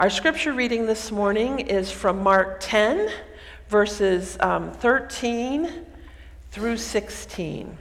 Our scripture reading this morning is from Mark 10, verses 13 through 16.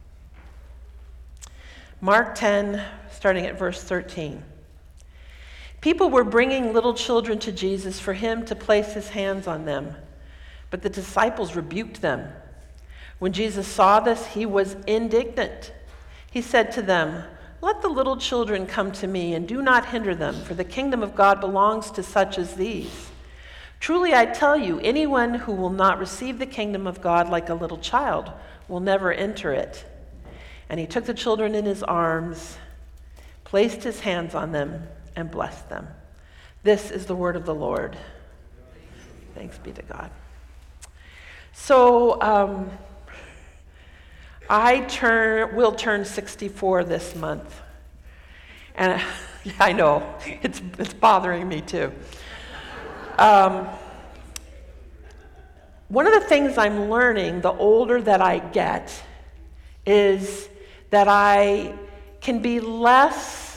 Mark 10, starting at verse 13. People were bringing little children to Jesus for him to place his hands on them, but the disciples rebuked them. When Jesus saw this, he was indignant. He said to them, "Let the little children come to me, and do not hinder them, for the kingdom of God belongs to such as these. Truly I tell you, anyone who will not receive the kingdom of God like a little child will never enter it." And he took the children in his arms, placed his hands on them, and blessed them. This is the word of the Lord. Thanks be to God. So, will turn 64 this month. And I know, it's bothering me too. One of the things I'm learning the older that I get is that I can be less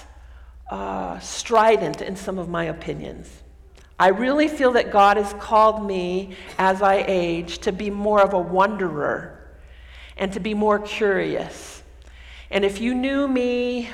strident in some of my opinions. I really feel that God has called me as I age to be more of a wanderer and to be more curious. And if you knew me,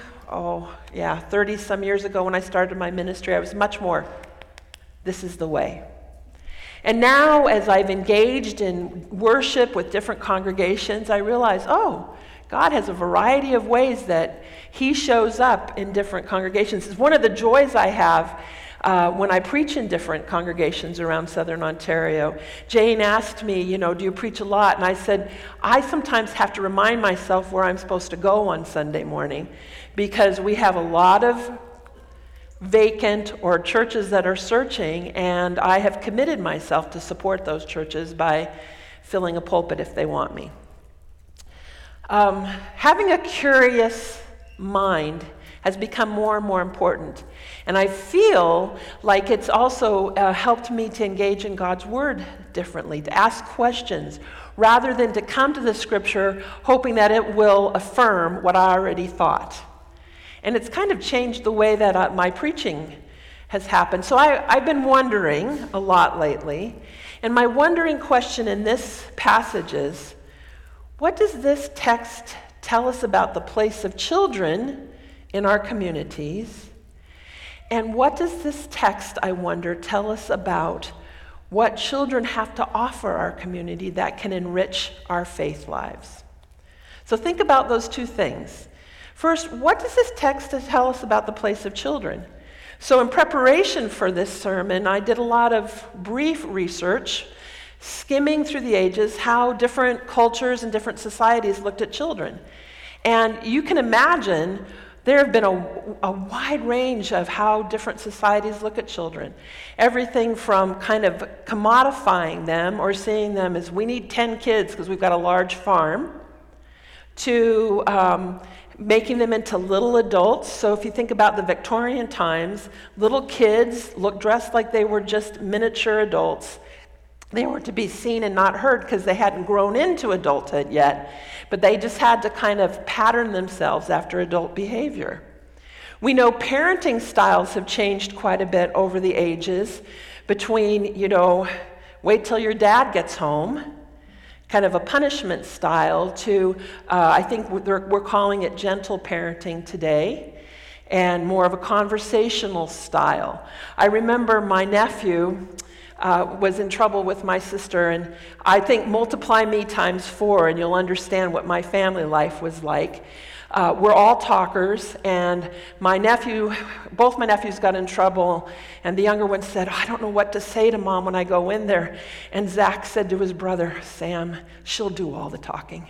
30 some years ago when I started my ministry, I was much more, this is the way. And now as I've engaged in worship with different congregations, I realize, God has a variety of ways that he shows up in different congregations. It's one of the joys I have when I preach in different congregations around Southern Ontario. Jane asked me, do you preach a lot? And I said, I sometimes have to remind myself where I'm supposed to go on Sunday morning, because we have a lot of vacant or churches that are searching, and I have committed myself to support those churches by filling a pulpit if they want me. Having a curious mind has become more and more important. And I feel like it's also helped me to engage in God's Word differently, to ask questions, rather than to come to the Scripture hoping that it will affirm what I already thought. And it's kind of changed the way that my preaching has happened. So I've been wondering a lot lately, and my wondering question in this passage is, what does this text tell us about the place of children in our communities? And what does this text, I wonder, tell us about what children have to offer our community that can enrich our faith lives? So think about those two things. First, what does this text tell us about the place of children? So in preparation for this sermon, I did a lot of brief research, skimming through the ages how different cultures and different societies looked at children. And you can imagine there have been a wide range of how different societies look at children. Everything from kind of commodifying them or seeing them as we need 10 kids because we've got a large farm, to making them into little adults. So if you think about the Victorian times, little kids looked dressed like they were just miniature adults. They were to be seen and not heard because they hadn't grown into adulthood yet, but they just had to kind of pattern themselves after adult behavior. We know parenting styles have changed quite a bit over the ages between, wait till your dad gets home, kind of a punishment style, to, I think we're calling it gentle parenting today, and more of a conversational style. I remember my nephew was in trouble with my sister, and I think multiply me times 4 and you'll understand what my family life was like. We're all talkers, and both my nephews got in trouble, and the younger one said, I don't know what to say to Mom when I go in there. And Zach said to his brother, Sam, she'll do all the talking.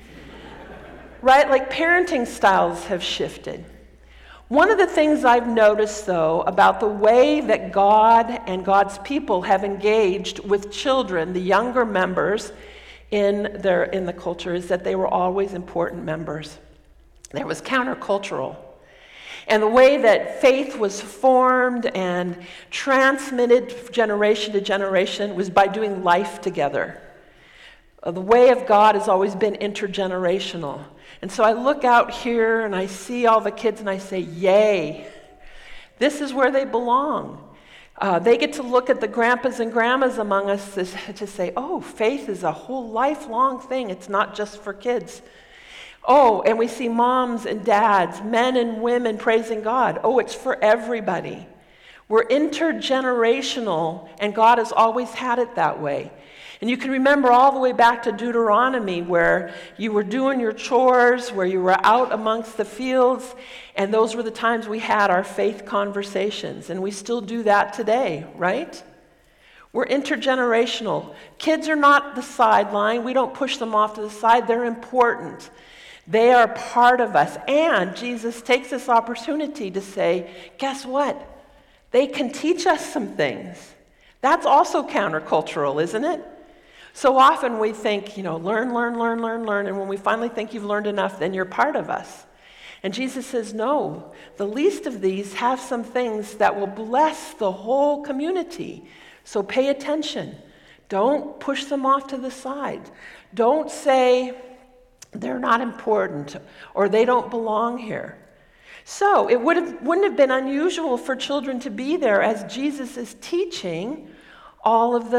Right? Like parenting styles have shifted. One of the things I've noticed, though, about the way that God and God's people have engaged with children, the younger members in the culture, is that they were always important members. It was countercultural. And the way that faith was formed and transmitted generation to generation was by doing life together. The way of God has always been intergenerational. And so I look out here and I see all the kids and I say, yay, this is where they belong. They get to look at the grandpas and grandmas among us to say, oh, faith is a whole lifelong thing. It's not just for kids. Oh, and we see moms and dads, men and women praising God. Oh, it's for everybody. We're intergenerational, and God has always had it that way. And you can remember all the way back to Deuteronomy, where you were doing your chores, where you were out amongst the fields, and those were the times we had our faith conversations. And we still do that today, right? We're intergenerational. Kids are not the sideline. We don't push them off to the side. They're important. They are part of us. And Jesus takes this opportunity to say, guess what? They can teach us some things. That's also countercultural, isn't it? So often we think, learn, and when we finally think you've learned enough, then you're part of us. And Jesus says, no, the least of these have some things that will bless the whole community. So pay attention. Don't push them off to the side. Don't say they're not important or they don't belong here. So it wouldn't have been unusual for children to be there as Jesus is teaching all of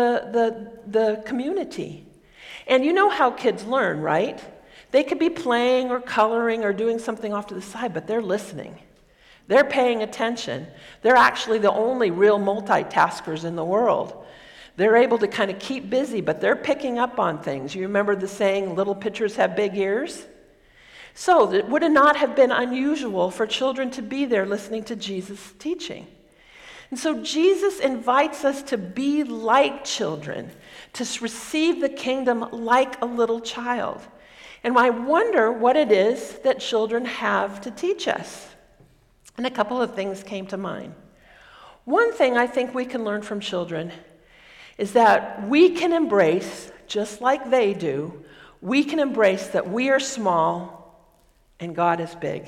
the community. And you know how kids learn, right? They could be playing or coloring or doing something off to the side, but they're listening. They're paying attention. They're actually the only real multitaskers in the world. They're able to kind of keep busy, but they're picking up on things. You remember the saying, little pitchers have big ears? So it would not have been unusual for children to be there listening to Jesus' teaching. And so Jesus invites us to be like children, to receive the kingdom like a little child. And I wonder what it is that children have to teach us. And a couple of things came to mind. One thing I think we can learn from children is that we can embrace, just like they do, we can embrace that we are small and God is big.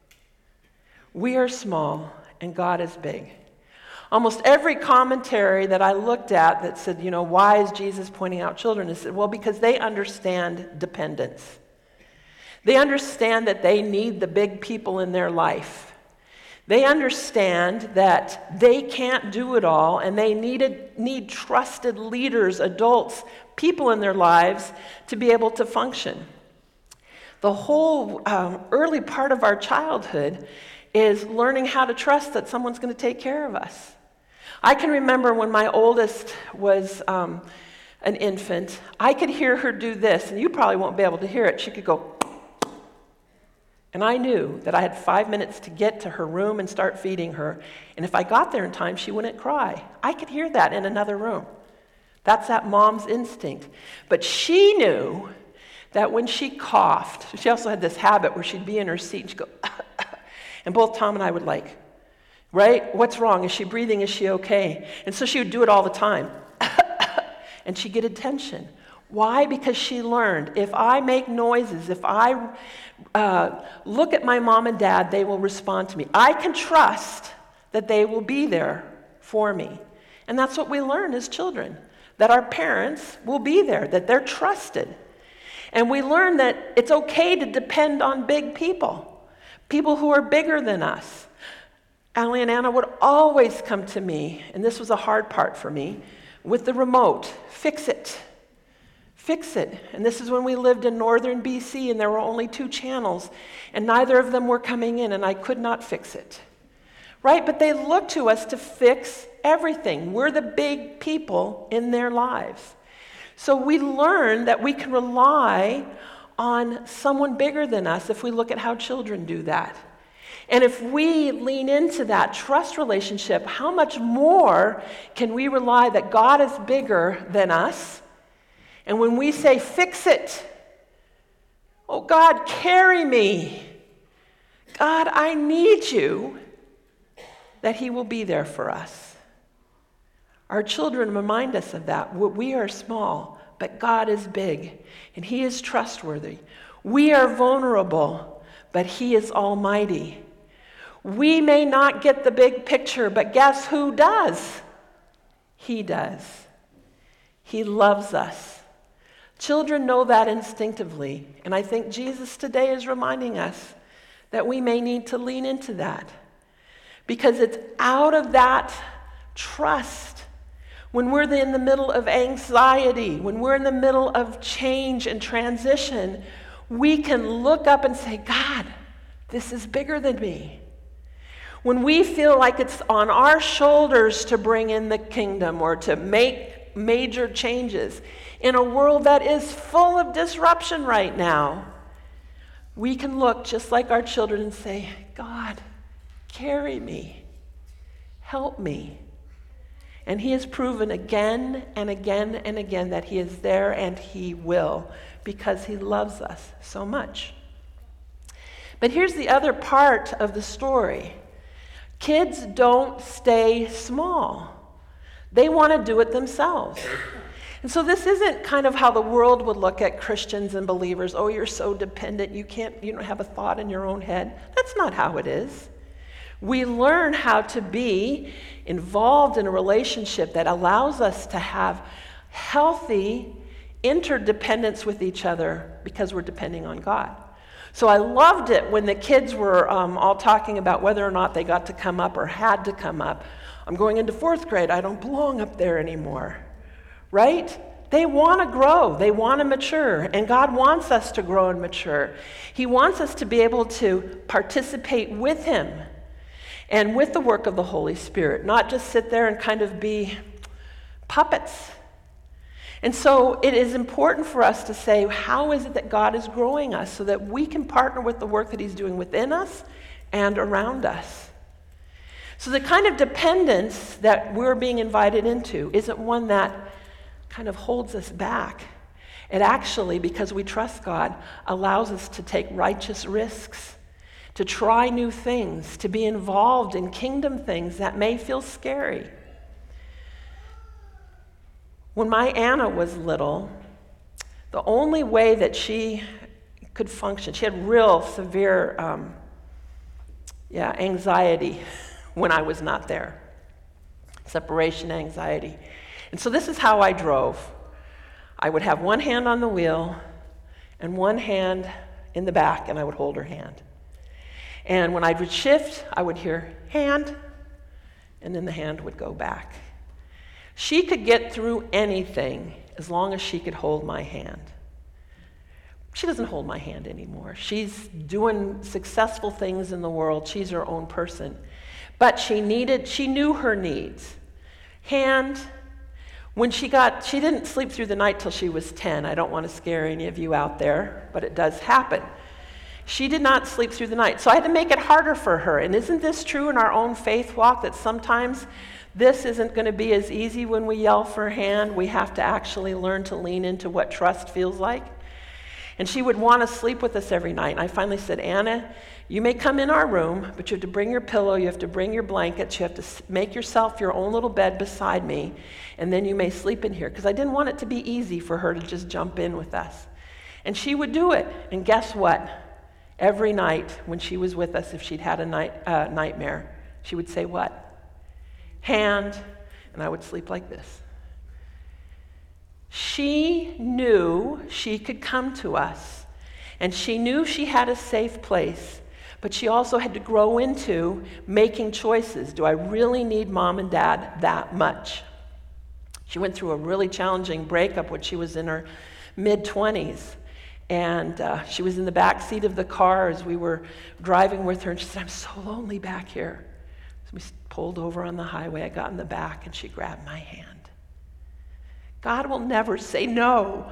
We are small and God is big. Almost every commentary that I looked at that said, why is Jesus pointing out children? I said, well, because they understand dependence. They understand that they need the big people in their life. They understand that they can't do it all, and they need trusted leaders, adults, people in their lives to be able to function. The whole early part of our childhood is learning how to trust that someone's going to take care of us. I can remember when my oldest was an infant, I could hear her do this, and you probably won't be able to hear it. She could go, and I knew that I had 5 minutes to get to her room and start feeding her. And if I got there in time, she wouldn't cry. I could hear that in another room. That's that mom's instinct. But she knew that when she coughed, she also had this habit where she'd be in her seat and she'd go, and both Tom and I would right? What's wrong? Is she breathing? Is she okay? And so she would do it all the time. And she'd get attention. Why? Because she learned, if I make noises, if I look at my mom and dad, they will respond to me. I can trust that they will be there for me. And that's what we learn as children, that our parents will be there, that they're trusted. And we learn that it's okay to depend on big people who are bigger than us. Allie and Anna would always come to me, and this was a hard part for me, with the remote. Fix it. Fix it. And this is when we lived in northern BC, and there were only 2 channels, and neither of them were coming in, and I could not fix it. Right? But they looked to us to fix everything. We're the big people in their lives. So we learn that we can rely on someone bigger than us if we look at how children do that. And if we lean into that trust relationship, how much more can we rely that God is bigger than us? And when we say, fix it, oh God, carry me. God, I need you, that He will be there for us. Our children remind us of that. We are small, but God is big, and He is trustworthy. We are vulnerable, but He is almighty. We may not get the big picture, but guess who does? He does. He loves us. Children know that instinctively, and I think Jesus today is reminding us that we may need to lean into that, because it's out of that trust, when we're in the middle of anxiety, when we're in the middle of change and transition, we can look up and say, God, this is bigger than me. When we feel like it's on our shoulders to bring in the kingdom or to make major changes in a world that is full of disruption right now, we can look just like our children and say, God, carry me, help me. And he has proven again and again and again that he is there, and he will, because he loves us so much. But here's the other part of the story. Kids don't stay small. They want to do it themselves. And so this isn't kind of how the world would look at Christians and believers. Oh, you're so dependent, you don't have a thought in your own head. That's not how it is. We learn how to be involved in a relationship that allows us to have healthy interdependence with each other because we're depending on God. So I loved it when the kids were all talking about whether or not they got to come up or had to come up. I'm going into 4th grade. I don't belong up there anymore. Right? They want to grow. They want to mature. And God wants us to grow and mature. He wants us to be able to participate with him and with the work of the Holy Spirit, not just sit there and kind of be puppets. And so it is important for us to say, how is it that God is growing us so that we can partner with the work that he's doing within us and around us? So the kind of dependence that we're being invited into isn't one that kind of holds us back. It actually, because we trust God, allows us to take righteous risks, to try new things, to be involved in kingdom things that may feel scary. When my Anna was little, the only way that she could function, she had real severe anxiety when I was not there, separation anxiety. And so this is how I drove. I would have one hand on the wheel and one hand in the back, and I would hold her hand. And when I would shift, I would hear, hand, and then the hand would go back. She could get through anything as long as she could hold my hand. She doesn't hold my hand anymore. She's doing successful things in the world. She's her own person. But she knew her needs. Hand, she didn't sleep through the night till she was 10. I don't want to scare any of you out there, but it does happen. She did not sleep through the night. So I had to make it harder for her. And isn't this true in our own faith walk, that sometimes this isn't going to be as easy when we yell for a hand? We have to actually learn to lean into what trust feels like. And she would want to sleep with us every night. And I finally said, Anna, you may come in our room, but you have to bring your pillow, you have to bring your blankets, you have to make yourself your own little bed beside me, and then you may sleep in here. Because I didn't want it to be easy for her to just jump in with us. And she would do it. And guess what? Every night when she was with us, if she'd had a nightmare, she would say what? Hand, and I would sleep like this. She knew she could come to us, and she knew she had a safe place, but she also had to grow into making choices. Do I really need mom and dad that much? She went through a really challenging breakup when she was in her mid-20s, and she was in the back seat of the car as we were driving with her, and she said, I'm so lonely back here. So we pulled over on the highway. I got in the back, and she grabbed my hand. God will never say no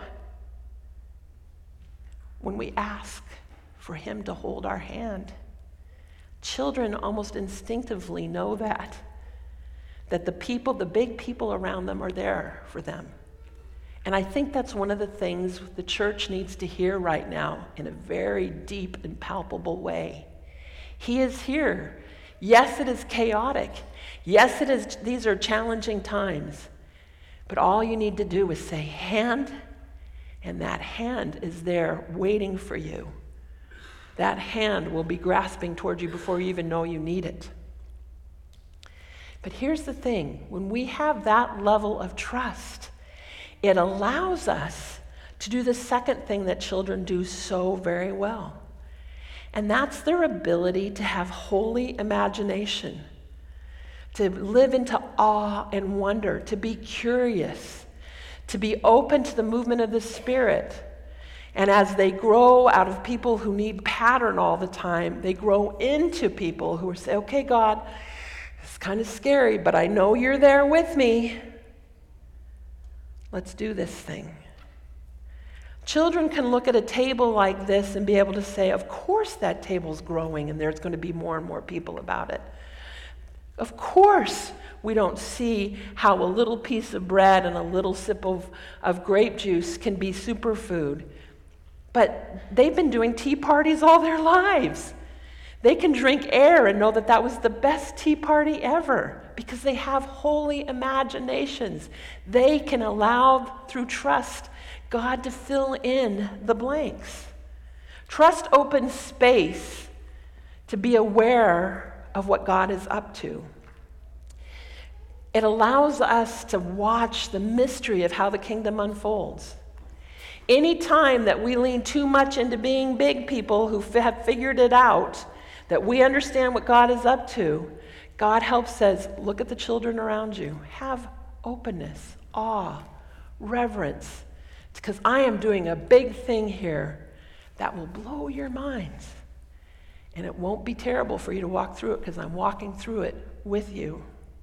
when we ask for him to hold our hand. Children almost instinctively know that the big people around them are there for them. And I think that's one of the things the church needs to hear right now in a very deep and palpable way. He is here. Yes, it is chaotic. Yes, it is. These are challenging times. But all you need to do is say, hand, and that hand is there waiting for you. That hand will be grasping toward you before you even know you need it. But here's the thing. When we have that level of trust, it allows us to do the second thing that children do so very well. And that's their ability to have holy imagination, to live into awe and wonder, to be curious, to be open to the movement of the Spirit. And as they grow out of people who need pattern all the time, they grow into people who say, okay, God, it's kind of scary, but I know you're there with me. Let's do this thing. Children can look at a table like this and be able to say, of course that table's growing and there's going to be more and more people about it. Of course we don't see how a little piece of bread and a little sip of grape juice can be superfood. But they've been doing tea parties all their lives. They can drink air and know that that was the best tea party ever because they have holy imaginations. They can allow, through trust, God to fill in the blanks. Trust opens space to be aware of what God is up to. It allows us to watch the mystery of how the kingdom unfolds. Any time that we lean too much into being big people who have figured it out, that we understand what God is up to, God helps us look at the children around you. Have openness, awe, reverence, because I am doing a big thing here that will blow your minds. And it won't be terrible for you to walk through it because I'm walking through it with you.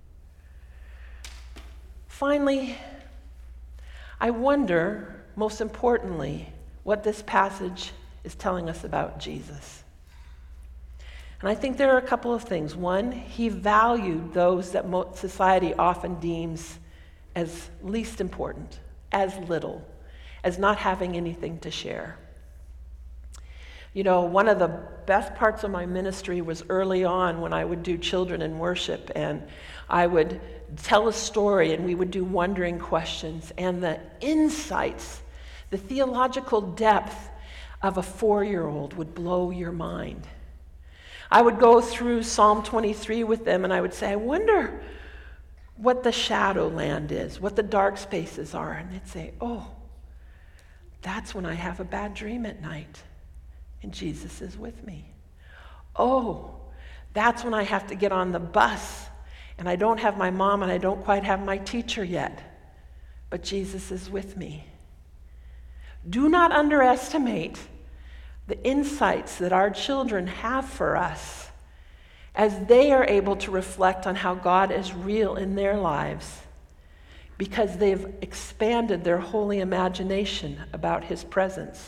Finally, I wonder, most importantly, what this passage is telling us about Jesus. And I think there are a couple of things. One, he valued those that society often deems as least important, as little, as not having anything to share. You know, one of the best parts of my ministry was early on when I would do children in worship, and I would tell a story and we would do wondering questions, and the insights, the theological depth of a 4-year-old would blow your mind. I would go through Psalm 23 with them and I would say, I wonder what the shadow land is, what the dark spaces are. And they'd say, oh, that's when I have a bad dream at night and Jesus is with me. Oh, that's when I have to get on the bus and I don't have my mom and I don't quite have my teacher yet, but Jesus is with me. Do not underestimate the insights that our children have for us as they are able to reflect on how God is real in their lives because they've expanded their holy imagination about his presence.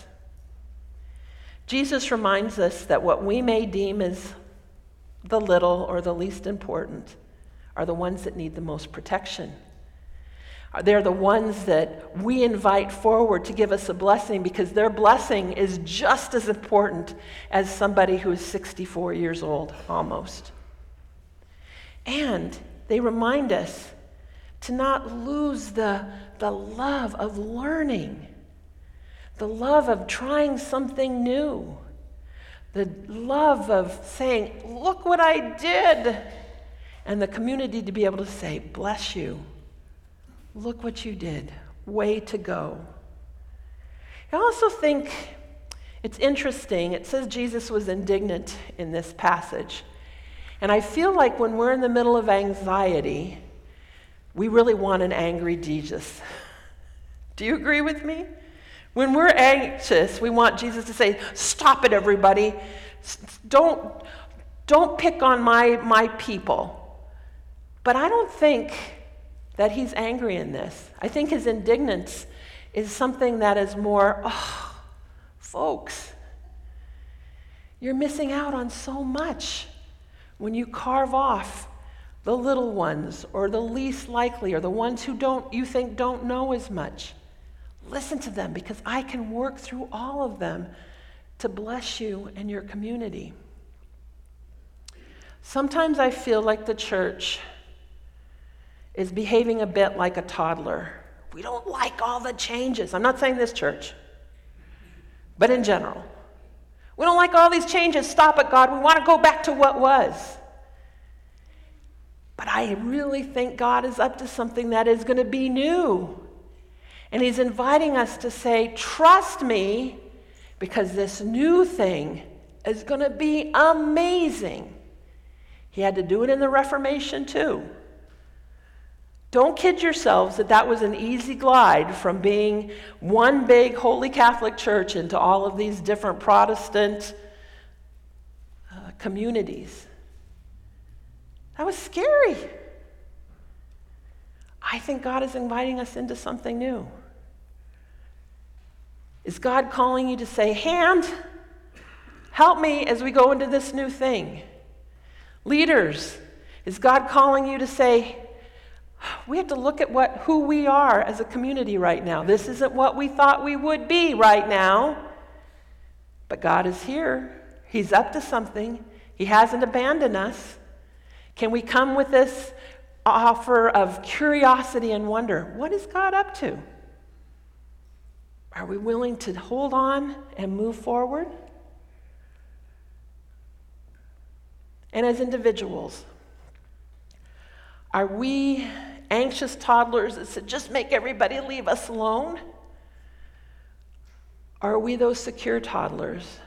Jesus reminds us that what we may deem as the little or the least important are the ones that need the most protection. They're the ones that we invite forward to give us a blessing because their blessing is just as important as somebody who is 64 years old, almost. And they remind us to not lose the love of learning, the love of trying something new, the love of saying, look what I did, and the community to be able to say, bless you. Look what you did. Way to go. I also think it's interesting. It says Jesus was indignant in this passage. And I feel like when we're in the middle of anxiety, we really want an angry Jesus. Do you agree with me? When we're anxious, we want Jesus to say, stop it, everybody. Don't pick on my people. But I don't think that he's angry in this. I think his indignance is something that is more, oh, folks, you're missing out on so much when you carve off the little ones or the least likely or the ones who you think don't know as much. Listen to them because I can work through all of them to bless you and your community. Sometimes I feel like the church is behaving a bit like a toddler. We don't like all the changes. I'm not saying this church, but in general. We don't like all these changes. Stop it, God. We want to go back to what was. But I really think God is up to something that is going to be new. And he's inviting us to say, trust me, because this new thing is going to be amazing. He had to do it in the Reformation too. Don't kid yourselves that that was an easy glide from being one big Holy Catholic Church into all of these different Protestant communities. That was scary. I think God is inviting us into something new. Is God calling you to say, "Hand, help me as we go into this new thing"? Leaders, is God calling you to say, "We have to look at who we are as a community right now. This isn't what we thought we would be right now, but God is here. He's up to something. He hasn't abandoned us." Can we come with this offer of curiosity and wonder? What is God up to? Are we willing to hold on and move forward? And as individuals, are we anxious toddlers that said, "Just make everybody leave us alone"? Or are we those secure toddlers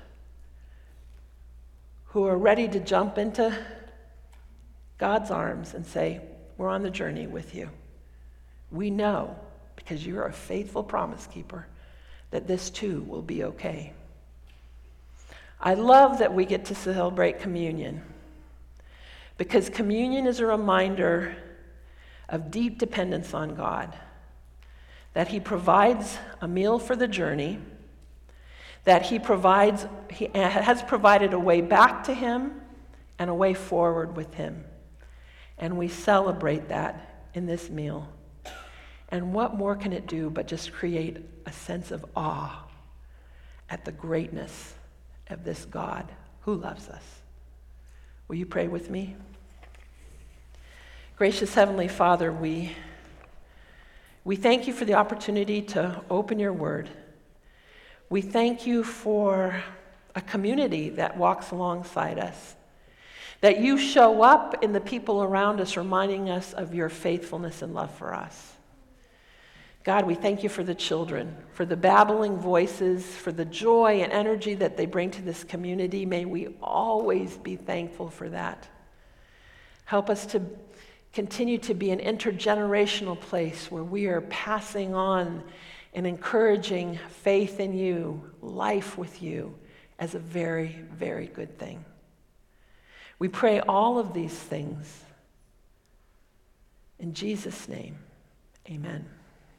who are ready to jump into God's arms and say, "We're on the journey with you. We know, because you're a faithful promise keeper, that this too will be okay"? I love that we get to celebrate communion, because communion is a reminder of deep dependence on God, that He provides a meal for the journey, that He has provided a way back to Him and a way forward with Him. And we celebrate that in this meal. And what more can it do but just create a sense of awe at the greatness of this God who loves us? Will you pray with me? Gracious Heavenly Father, we thank you for the opportunity to open your word. We thank you for a community that walks alongside us, that you show up in the people around us, reminding us of your faithfulness and love for us. God, we thank you for the children, for the babbling voices, for the joy and energy that they bring to this community. May we always be thankful for that. Help us to continue to be an intergenerational place where we are passing on and encouraging faith in you, life with you, as a very, very good thing. We pray all of these things in Jesus' name. Amen.